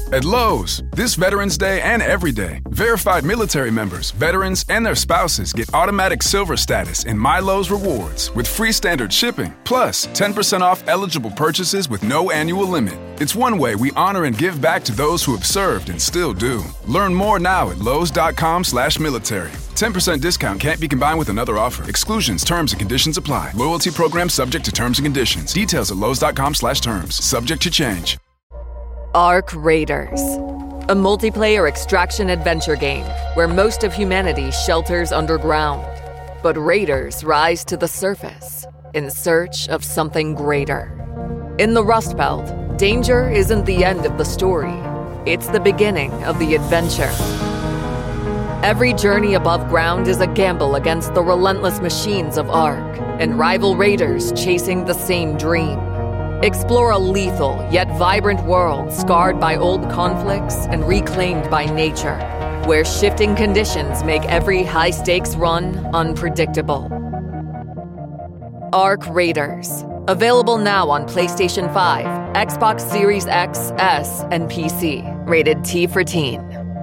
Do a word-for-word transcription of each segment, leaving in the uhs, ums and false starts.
At Lowe's, this Veterans Day and every day, verified military members, veterans, and their spouses get automatic silver status in My Lowe's Rewards with free standard shipping, plus ten percent off eligible purchases with no annual limit. It's one way we honor and give back to those who have served and still do. Learn more now at lowes.com slash military. ten percent discount can't be combined with another offer. Exclusions, terms, and conditions apply. Loyalty program subject to terms and conditions. Details at lowes.com slash terms. Subject to change. Ark Raiders, a multiplayer extraction adventure game where most of humanity shelters underground. But raiders rise to the surface in search of something greater. In the Rust Belt, danger isn't the end of the story. It's the beginning of the adventure. Every journey above ground is a gamble against the relentless machines of Ark and rival raiders chasing the same dream. Explore a lethal yet vibrant world scarred by old conflicts and reclaimed by nature, where shifting conditions make every high-stakes run unpredictable. Ark Raiders. Available now on PlayStation five, Xbox Series X, S, and P C. Rated T for Teen.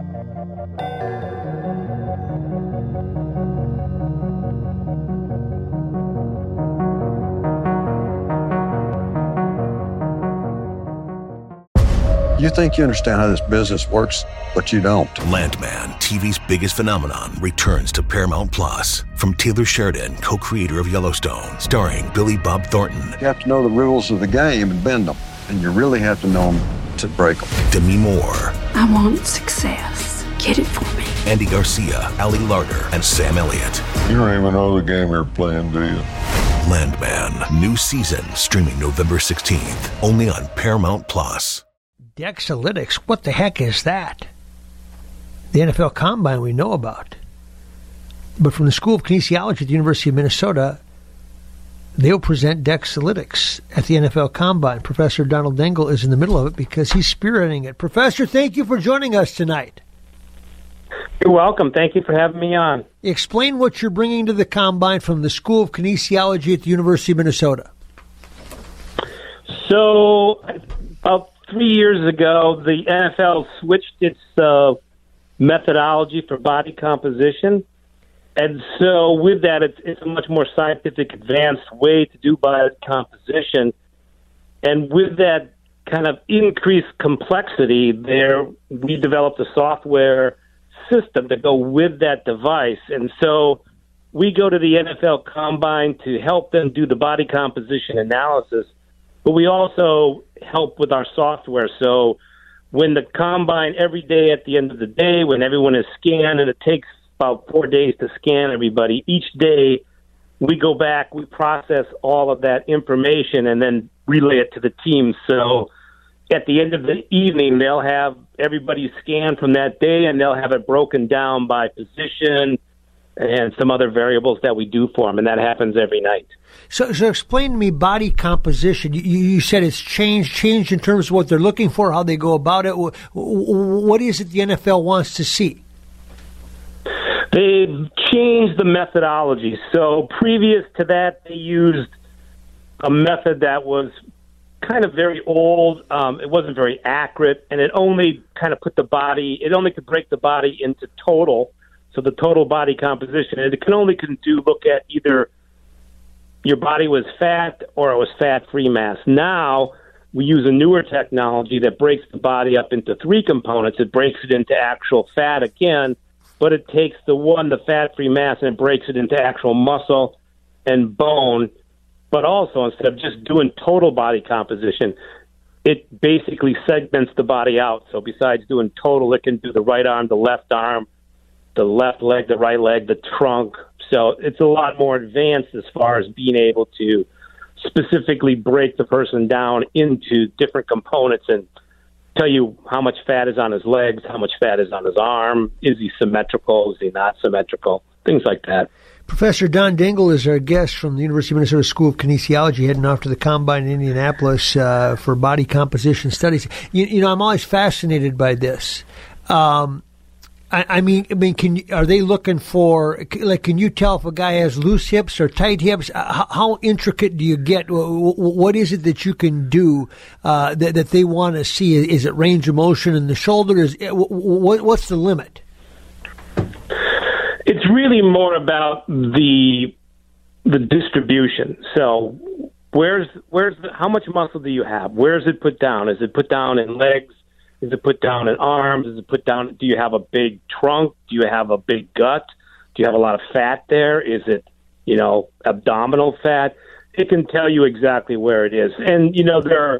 You think you understand how this business works, but you don't. Landman, T V's biggest phenomenon, returns to Paramount Plus. From Taylor Sheridan, co-creator of Yellowstone, starring Billy Bob Thornton. You have to know the rules of the game and bend them. And you really have to know them to break them. Demi Moore. I want success. Get it for me. Andy Garcia, Ali Larter, and Sam Elliott. You don't even know the game you're playing, do you? Landman, new season, streaming November sixteenth, only on Paramount Plus. Dexalytics, what the heck is that? The N F L Combine we know about. But from the School of Kinesiology at the University of Minnesota, they'll present Dexalytics at the N F L Combine. Professor Donald Dengel is in the middle of it because he's spearheading it. Professor, thank you for joining us tonight. You're welcome. Thank you for having me on. Explain what you're bringing to the Combine from the School of Kinesiology at the University of Minnesota. So, about three years ago, the N F L switched its uh, methodology for body composition. And so with that, it's, it's a much more scientific, advanced way to do body composition. And with that kind of increased complexity there, we developed a software system to go with that device. And so we go to the N F L Combine to help them do the body composition analysis, but we also help with our software. So when the Combine, every day at the end of the day, when everyone is scanned, and it takes about four days to scan everybody, each day we go back, we process all of that information, and then relay it to the team. So at the end of the evening, they'll have everybody scanned from that day, and they'll have it broken down by position and some other variables that we do for them, and that happens every night. So, so explain to me body composition. You, you said it's changed, changed in terms of what they're looking for, how they go about it. What is it the N F L wants to see? They've changed the methodology. So previous to that, they used a method that was kind of very old. Um, it wasn't very accurate, and it only kind of put the body, it only could break the body into total, so the total body composition. And it can only can do look at either your body was fat or it was fat-free mass. Now we use a newer technology that breaks the body up into three components. It breaks it into actual fat again, but it takes the one, the fat-free mass, and it breaks it into actual muscle and bone. But also, instead of just doing total body composition, it basically segments the body out. So besides doing total, it can do the right arm, the left arm, the left leg, the right leg, the trunk. So it's a lot more advanced as far as being able to specifically break the person down into different components and tell you how much fat is on his legs, how much fat is on his arm, is he symmetrical, is he not symmetrical, things like that. Professor Don Dengel is our guest from the University of Minnesota School of Kinesiology, heading off to the Combine in Indianapolis uh, for body composition studies. You, you know, I'm always fascinated by this. Um, I, I mean, I mean, can you, are they looking for, like, can you tell if a guy has loose hips or tight hips? How, how intricate do you get? What is it that you can do uh, that, that they want to see? Is it range of motion in the shoulder? Is, what, what's the limit? It's really more about the the distribution. So where's where's the, how much muscle do you have? Where is it put down? Is it put down in legs? Is it put down in arms? Is it put down? Do you have a big trunk? Do you have a big gut? Do you have a lot of fat there? Is it, you know, abdominal fat? It can tell you exactly where it is. And, you know, there are,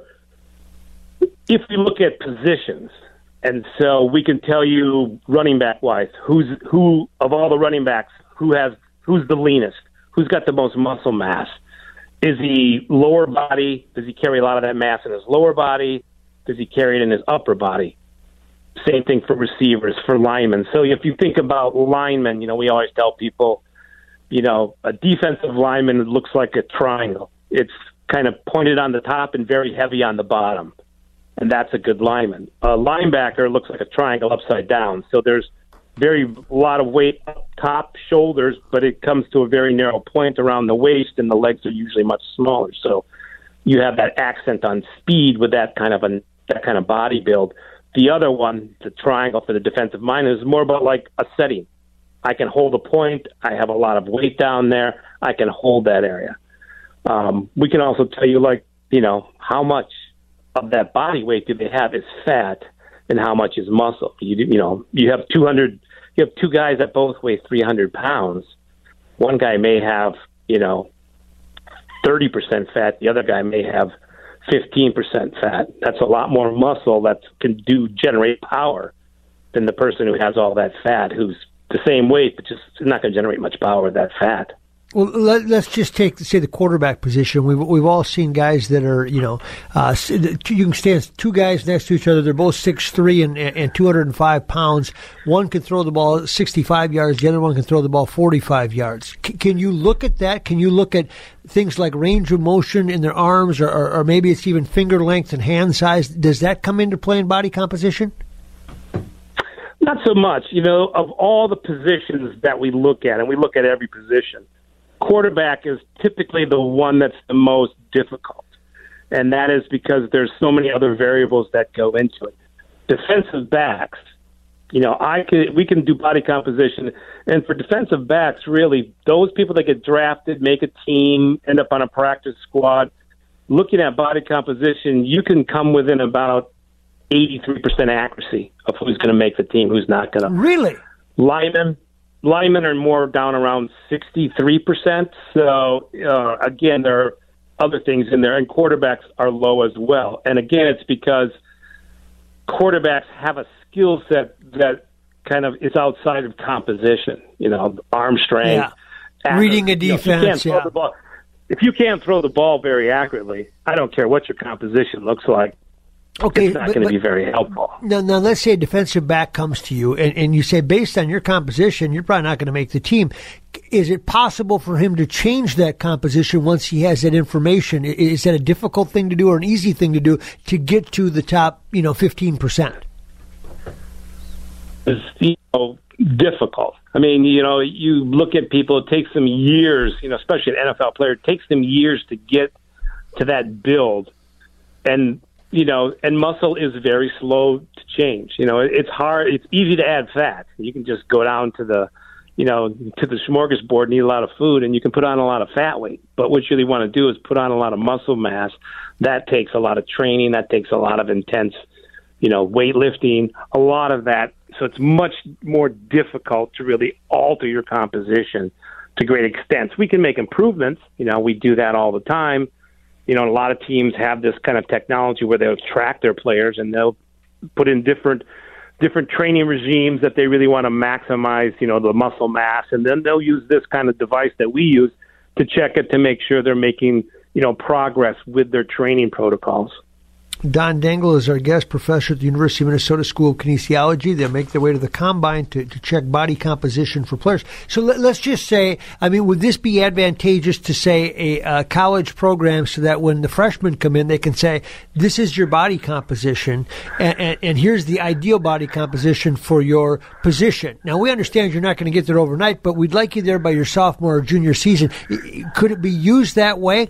if we look at positions, and so we can tell you running back wise, who's who of all the running backs, who has who's the leanest, who's got the most muscle mass. Is he lower body? Does he carry a lot of that mass in his lower body? Does he carry it in his upper body? Same thing for receivers, for linemen. So if you think about linemen, you know, we always tell people, you know, a defensive lineman looks like a triangle. It's kind of pointed on the top and very heavy on the bottom, and that's a good lineman. A linebacker looks like a triangle upside down. So there's very a lot of weight up top, shoulders, but it comes to a very narrow point around the waist, and the legs are usually much smaller. So you have that accent on speed with that kind of a that kind of body build. The other one, the triangle for the defensive mind, is more about like a setting. I can hold a point. I have a lot of weight down there. I can hold that area. Um, we can also tell you, like, you know, how much of that body weight do they have is fat and how much is muscle. You, you know, you have two hundred, you have two guys that both weigh three hundred pounds. One guy may have, you know, thirty percent fat. The other guy may have fifteen percent fat. That's a lot more muscle that can do generate power than the person who has all that fat, who's the same weight, but just not going to generate much power with that fat. Well, let, let's just take, say, the quarterback position. We've we've all seen guys that are, you know, uh, you can stand two guys next to each other. They're both six three and, and two hundred five pounds. One can throw the ball sixty-five yards. The other one can throw the ball forty-five yards. C- can you look at that? Can you look at things like range of motion in their arms, or, or, or maybe it's even finger length and hand size? Does that come into play in body composition? Not so much. You know, of all the positions that we look at, and we look at every position, quarterback is typically the one that's the most difficult, and that is because there's so many other variables that go into it. Defensive backs, you know, I could we can do body composition, and for defensive backs, really, those people that get drafted, make a team, end up on a practice squad, looking at body composition, you can come within about eighty-three percent accuracy of who's going to make the team, who's not going to. Really? Linemen. Linemen are more down around sixty-three percent. So, uh, again, there are other things in there, and quarterbacks are low as well. And, again, it's because quarterbacks have a skill set that kind of is outside of composition, you know, arm strength. Yeah. Reading a defense, you know, if you can't throw yeah. the ball, if you can't throw the ball very accurately, I don't care what your composition looks like. Okay, it's not but, going to but, be very helpful. Now, now, let's say a defensive back comes to you, and, and you say, based on your composition, you're probably not going to make the team. Is it possible for him to change that composition once he has that information? Is that a difficult thing to do or an easy thing to do to get to the top, you know, fifteen percent? It's, you know, difficult. I mean, you know, you look at people, it takes them years, you know, especially an N F L player, it takes them years to get to that build. And you know, and muscle is very slow to change. You know, it's hard. It's easy to add fat. You can just go down to the, you know, to the smorgasbord and eat a lot of food, and you can put on a lot of fat weight. But what you really want to do is put on a lot of muscle mass. That takes a lot of training. That takes a lot of intense, you know, weightlifting, a lot of that. So it's much more difficult to really alter your composition to great extents. We can make improvements. You know, we do that all the time. You know, a lot of teams have this kind of technology where they'll track their players and they'll put in different different training regimes that they really want to maximize, you know, the muscle mass. And then they'll use this kind of device that we use to check it to make sure they're making, you know, progress with their training protocols. Don Dangle is our guest professor at the University of Minnesota School of Kinesiology. They'll make their way to the combine to, to check body composition for players. So let, let's just say, I mean, would this be advantageous to, say, a, a college program so that when the freshmen come in, they can say, this is your body composition, and, and, and here's the ideal body composition for your position. Now, we understand you're not going to get there overnight, but we'd like you there by your sophomore or junior season. Could it be used that way?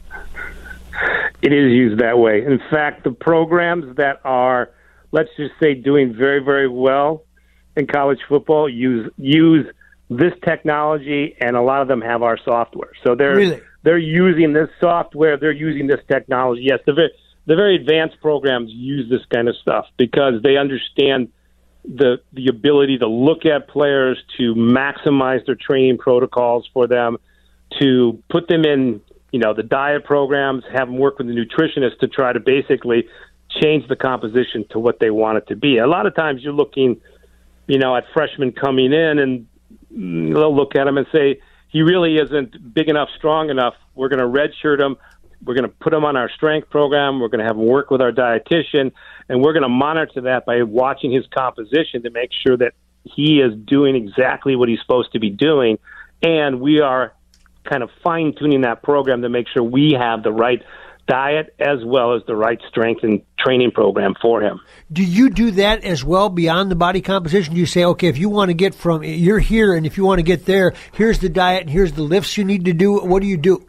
It is used that way. In fact, the programs that are, let's just say, doing very, very well in college football use use this technology, and a lot of them have our software. So they're really? they're using this software. They're using this technology. Yes, the very, the very advanced programs use this kind of stuff because they understand the the ability to look at players, to maximize their training protocols for them, to put them in, you know, the diet programs, have them work with the nutritionist to try to basically change the composition to what they want it to be. A lot of times you're looking, you know, at freshmen coming in, and they'll look at him and say, he really isn't big enough, strong enough. We're going to redshirt him. We're going to put him on our strength program. We're going to have him work with our dietitian, and we're going to monitor that by watching his composition to make sure that he is doing exactly what he's supposed to be doing. And we are kind of fine-tuning that program to make sure we have the right diet as well as the right strength and training program for him. Do you do that as well beyond the body composition? Do you say, okay, if you want to get from, you're here, and if you want to get there, here's the diet and here's the lifts you need to do? What do you do?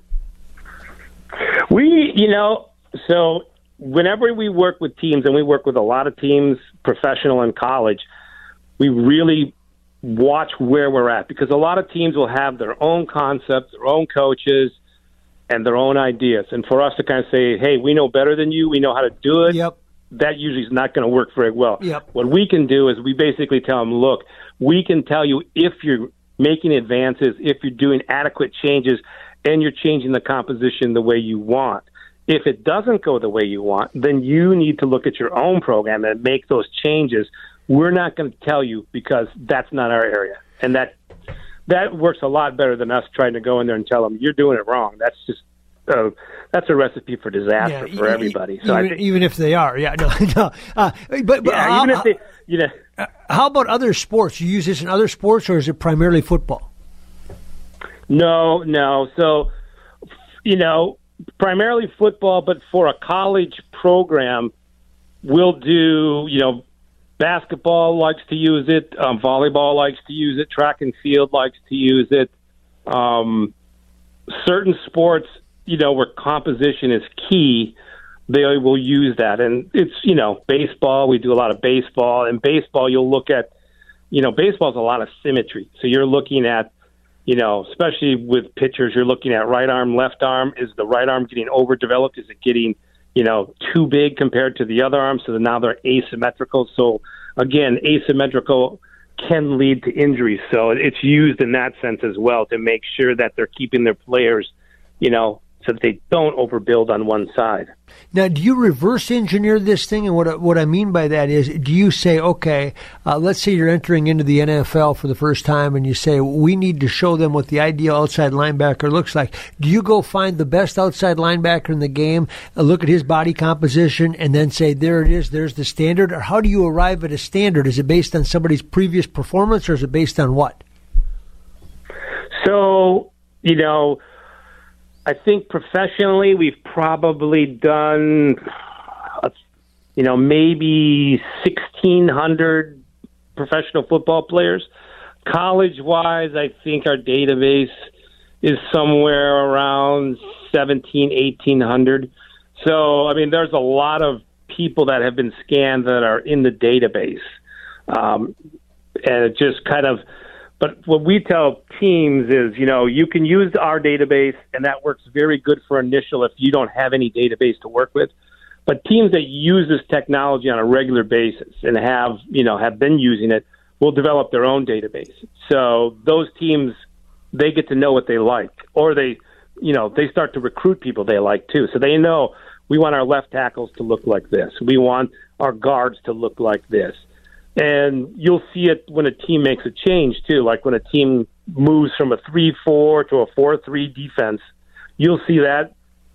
We, you know, so whenever we work with teams, and we work with a lot of teams, professional and college, we really watch where we're at, because a lot of teams will have their own concepts, their own coaches, and their own ideas. And for us to kind of say, hey, we know better than you, we know how to do it, yep. that usually is not going to work very well. Yep. What we can do is we basically tell them, look, we can tell you if you're making advances, if you're doing adequate changes, and you're changing the composition the way you want. If it doesn't go the way you want, then you need to look at your own program and make those changes. We're not going to tell you because that's not our area. And that that works a lot better than us trying to go in there and tell them, you're doing it wrong. That's just uh, that's a recipe for disaster yeah, for everybody. So even, I think, even if they are, yeah, no, no. Uh, but but yeah, how, even if they, you know, uh, how about other sports? You use this in other sports, or is it primarily football? No, no. So, you know, primarily football, but for a college program, we'll do, you know, basketball likes to use it, um, volleyball likes to use it, track and field likes to use it. Um, certain sports, you know, where composition is key, they will use that. And it's, you know, baseball, we do a lot of baseball. And baseball, you'll look at, you know, baseball is a lot of symmetry. So you're looking at, you know, especially with pitchers, you're looking at right arm, left arm. Is the right arm getting overdeveloped? Is it getting, you know, too big compared to the other arm? So that now they're asymmetrical. So, again, asymmetrical can lead to injuries. So it's used in that sense as well to make sure that they're keeping their players, you know, so that they don't overbuild on one side. Now, do you reverse engineer this thing? And what what I mean by that is, do you say, okay, uh, let's say you're entering into the N F L for the first time, and you say, we need to show them what the ideal outside linebacker looks like. Do you go find the best outside linebacker in the game, uh, look at his body composition, and then say, there it is, there's the standard? Or how do you arrive at a standard? Is it based on somebody's previous performance, or is it based on what? So, you know, I think professionally we've probably done, you know, maybe sixteen hundred professional football players. College-wise, I think our database is somewhere around seventeen, eighteen hundred. So, I mean, there's a lot of people that have been scanned that are in the database. Um, and it just kind of... But what we tell teams is, you know, you can use our database, and that works very good for initial if you don't have any database to work with. But teams that use this technology on a regular basis and have, you know, have been using it will develop their own database. So those teams, they get to know what they like, or they, you know, they start to recruit people they like too. So they know we want our left tackles to look like this. We want our guards to look like this. And you'll see it when a team makes a change, too. Like when a team moves from a three four to a four three defense, you'll see that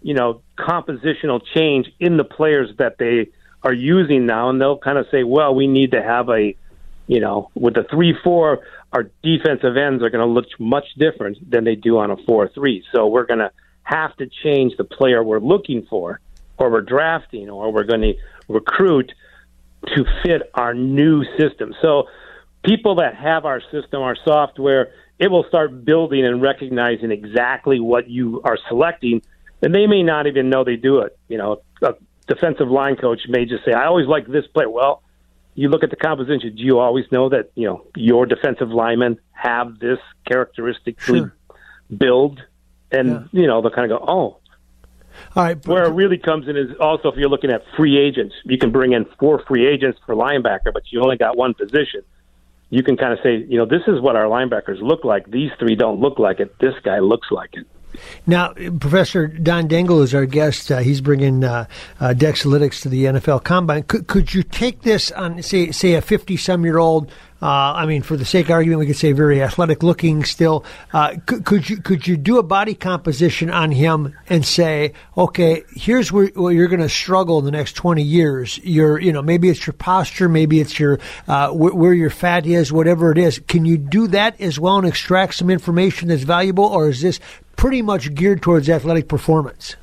you know, compositional change in the players that they are using now, and they'll kind of say, well, we need to have a, you know, with the three four, our defensive ends are going to look much different than they do on a four three. So we're going to have to change the player we're looking for, or we're drafting, or we're going to recruit to fit our new system. So people that have our system, our software, it will start building and recognizing exactly what you are selecting, and they may not even know they do it. You know, a defensive line coach may just say, I always like this player. Well, you look at the composition, do you always know that, you know, your defensive linemen have this characteristic Sure. build? And, Yeah. you know, they'll kind of go, oh. All right. Where it really comes in is also if you're looking at free agents, you can bring in four free agents for linebacker, but you only got one position. You can kind of say, you know, this is what our linebackers look like. These three don't look like it. This guy looks like it. Now, Professor Don Dengel is our guest. Uh, he's bringing uh, uh, Dexalytics to the N F L Combine. Could, could you take this on, say, say a fifty-some-year-old, uh, I mean, for the sake of argument, we could say very athletic-looking still. Uh, could, could you could you do a body composition on him and say, okay, here's where, where you're going to struggle in the next twenty years. Your, you know, maybe it's your posture, maybe it's your uh, where, where your fat is, whatever it is. Can you do that as well and extract some information that's valuable, or is this pretty much geared towards athletic performance?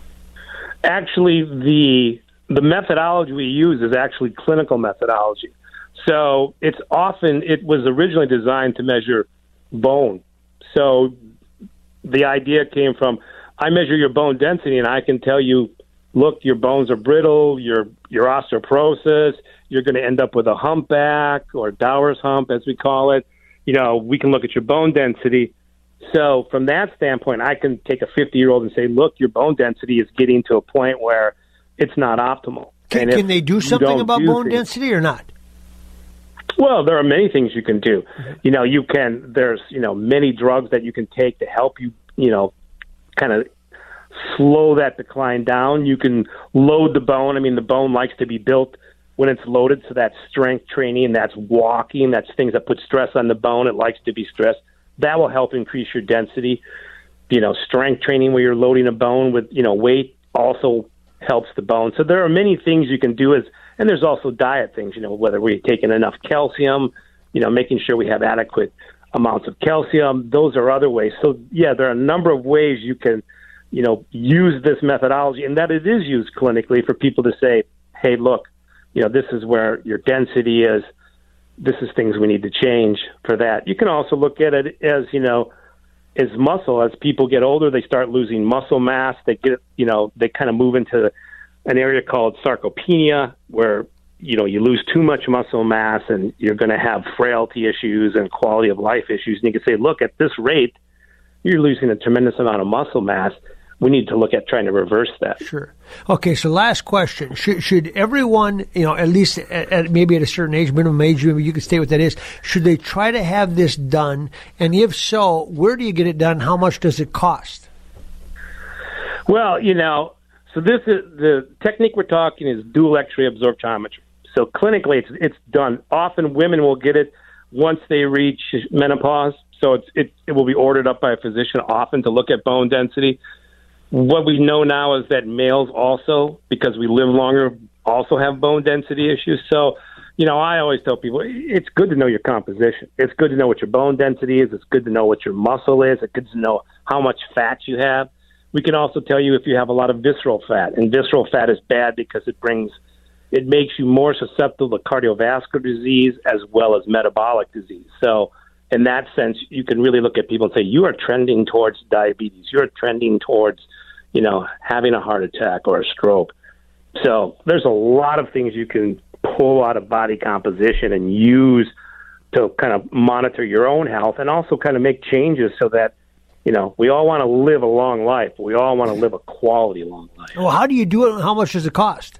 Actually, the the methodology we use is actually clinical methodology. So it's often, it was originally designed to measure bone. So the idea came from, I measure your bone density and I can tell you, look, your bones are brittle, your your osteoporosis, you're going to end up with a humpback or Dower's hump, as we call it. You know, we can look at your bone density. So from that standpoint, I can take a fifty-year-old and say, look, your bone density is getting to a point where it's not optimal. Can, can they do something about do bone things, density or not? Well, there are many things you can do. Mm-hmm. You know, you can, there's, you know, many drugs that you can take to help you, you know, kind of slow that decline down. You can load the bone. I mean, the bone likes to be built when it's loaded, so that's strength training, that's walking, that's things that put stress on the bone. It likes to be stressed. That will help increase your density. You know, strength training where you're loading a bone with, you know, weight also helps the bone. So there are many things you can do, as, and there's also diet things, you know, whether we're taking enough calcium, you know, making sure we have adequate amounts of calcium. Those are other ways. So, yeah, there are a number of ways you can, you know, use this methodology, and that it is used clinically for people to say, hey, look, you know, this is where your density is. This is things we need to change for that. You can also look at it as, you know, as muscle. As people get older, they start losing muscle mass. They get, you know, they kind of move into an area called sarcopenia, where, you know, you lose too much muscle mass and you're going to have frailty issues and quality of life issues. And you can say, look, at this rate, you're losing a tremendous amount of muscle mass. We need to look at trying to reverse that. Sure. Okay, so last question. Should should everyone, you know, at least at, at maybe at a certain age, minimum age, maybe you can state what that is, should they try to have this done? And if so, where do you get it done? How much does it cost? Well, you know, so this is the technique we're talking is dual X-ray absorptiometry. So clinically, it's it's done. Often women will get it once they reach menopause. So it's, it, it will be ordered up by a physician often to look at bone density. What we know now is that males also, because we live longer, also have bone density issues. So, you know, I always tell people, it's good to know your composition. It's good to know what your bone density is. It's good to know what your muscle is. It's good to know how much fat you have. We can also tell you if you have a lot of visceral fat. And visceral fat is bad because it brings, it makes you more susceptible to cardiovascular disease as well as metabolic disease. So in that sense, you can really look at people and say, you are trending towards diabetes. You're trending towards, you know, having a heart attack or a stroke. So there's a lot of things you can pull out of body composition and use to kind of monitor your own health and also kind of make changes so that, you know, we all want to live a long life. We all want to live a quality long life. Well, how do you do it and how much does it cost?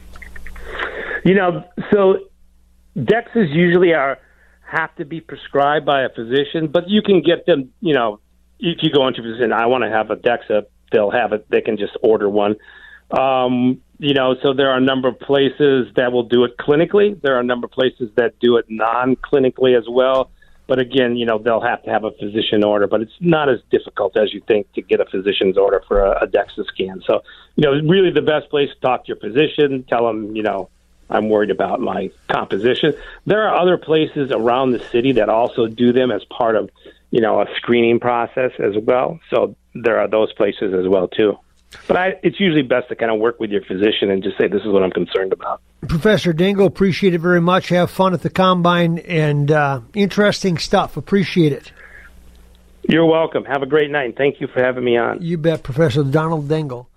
You know, so DEXAs usually are have to be prescribed by a physician, but you can get them, you know, if you go into a physician, I want to have a DEXA, they'll have it. They can just order one. Um, you know, so there are a number of places that will do it clinically. There are a number of places that do it non-clinically as well. But again, you know, they'll have to have a physician order, but it's not as difficult as you think to get a physician's order for a, a DEXA scan. So, you know, really the best place to talk to your physician, tell them, you know, I'm worried about my composition. There are other places around the city that also do them as part of, you know, a screening process as well. So there are those places as well, too. But I, it's usually best to kind of work with your physician and just say, this is what I'm concerned about. Professor Dingle, appreciate it very much. Have fun at the Combine, and uh, interesting stuff. Appreciate it. You're welcome. Have a great night, and thank you for having me on. You bet, Professor Donald Dingle.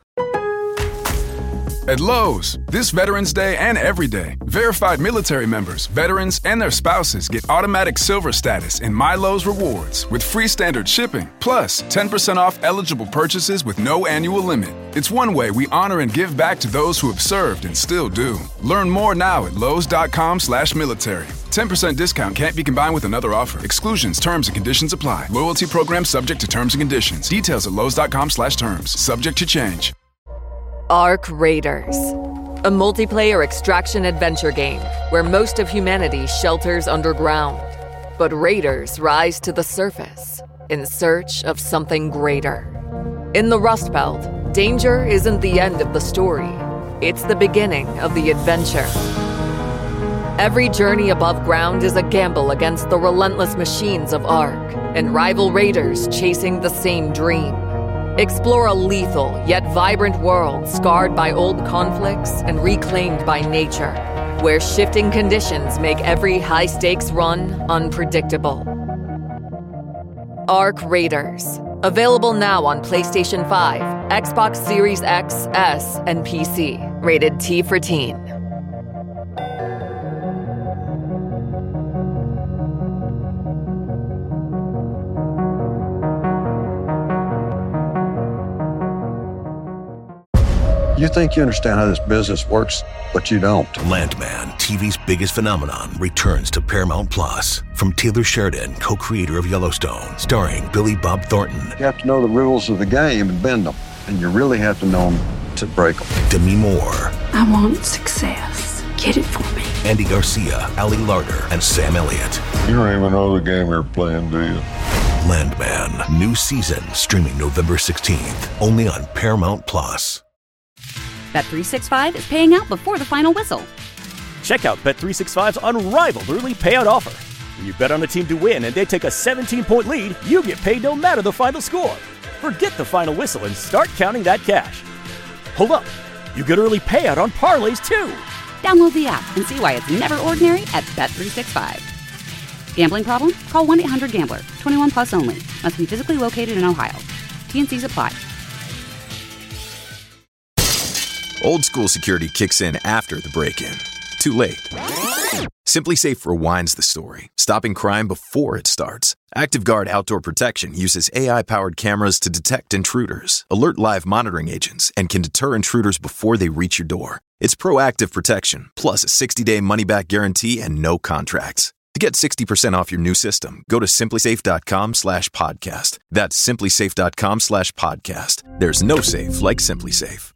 At Lowe's, this Veterans Day and every day, verified military members, veterans, and their spouses get automatic silver status in My Lowe's Rewards with free standard shipping, plus ten percent off eligible purchases with no annual limit. It's one way we honor and give back to those who have served and still do. Learn more now at lowes.com slash military. ten percent discount can't be combined with another offer. Exclusions, terms, and conditions apply. Loyalty program subject to terms and conditions. Details at lowes.com slash terms. Subject to change. Ark Raiders, a multiplayer extraction adventure game where most of humanity shelters underground. But raiders rise to the surface in search of something greater. In the Rust Belt, danger isn't the end of the story. It's the beginning of the adventure. Every journey above ground is a gamble against the relentless machines of Ark and rival raiders chasing the same dream. Explore a lethal yet vibrant world scarred by old conflicts and reclaimed by nature, where shifting conditions make every high-stakes run unpredictable. Ark Raiders. Available now on PlayStation five, Xbox Series X, S, and P C. Rated T for Teen. You think you understand how this business works, but you don't. Landman, T V's biggest phenomenon, returns to Paramount Plus. From Taylor Sheridan, co-creator of Yellowstone, starring Billy Bob Thornton. You have to know the rules of the game and bend them, and you really have to know them to break them. Demi Moore. I want success. Get it for me. Andy Garcia, Ali Larter, and Sam Elliott. You don't even know the game you're playing, do you? Landman, new season, streaming November sixteenth, only on Paramount Plus. Bet three sixty-five is paying out before the final whistle. Check out Bet three sixty-five's unrivaled early payout offer. When you bet on a team to win and they take a seventeen-point lead, you get paid no matter the final score. Forget the final whistle and start counting that cash. Hold up. You get early payout on parlays, too. Download the app and see why it's never ordinary at Bet three sixty-five. Gambling problem? Call one eight hundred gambler. twenty-one plus only. Must be physically located in Ohio. T and Cs apply. Old school security kicks in after the break-in. Too late. SimpliSafe rewinds the story, stopping crime before it starts. ActiveGuard Outdoor Protection uses A I-powered cameras to detect intruders, alert live monitoring agents, and can deter intruders before they reach your door. It's proactive protection, plus a sixty-day money-back guarantee and no contracts. To get sixty percent off your new system, go to simplysafe.com slash podcast. That's simplysafe.com slash podcast. There's no safe like SimpliSafe.